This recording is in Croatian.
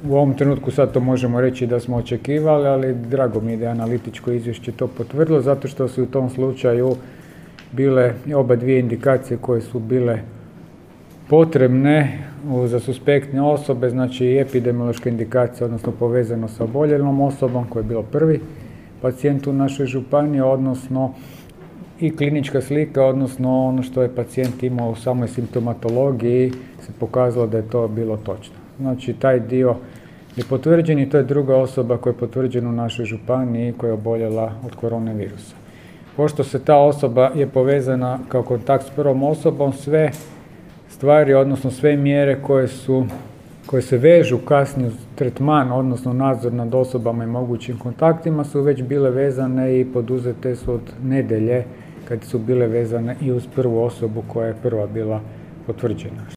u ovom trenutku sad to možemo reći da smo očekivali, ali drago mi je da je analitičko izvješće to potvrdilo, zato što su u tom slučaju bile oba dvije indikacije koje su bile potrebne za suspektne osobe, znači i epidemiološka indikacija, odnosno povezano sa oboljelom osobom koja je bilo prvi pacijent u našoj županiji, odnosno i klinička slika, odnosno ono što je pacijent imao u samoj simptomatologiji se pokazalo da je to bilo točno. Znači taj dio je potvrđen i to je druga osoba koja je potvrđena u našoj županiji koja je oboljela od koronavirusa. Pošto se ta osoba je povezana kao kontakt s prvom osobom, sve stvari, odnosno sve mjere koje se vežu kasnije uz tretman, odnosno nadzor nad osobama i mogućim kontaktima su već bile vezane i poduzete su od nedjelje kad su bile vezane i uz prvu osobu koja je prva bila potvrđena.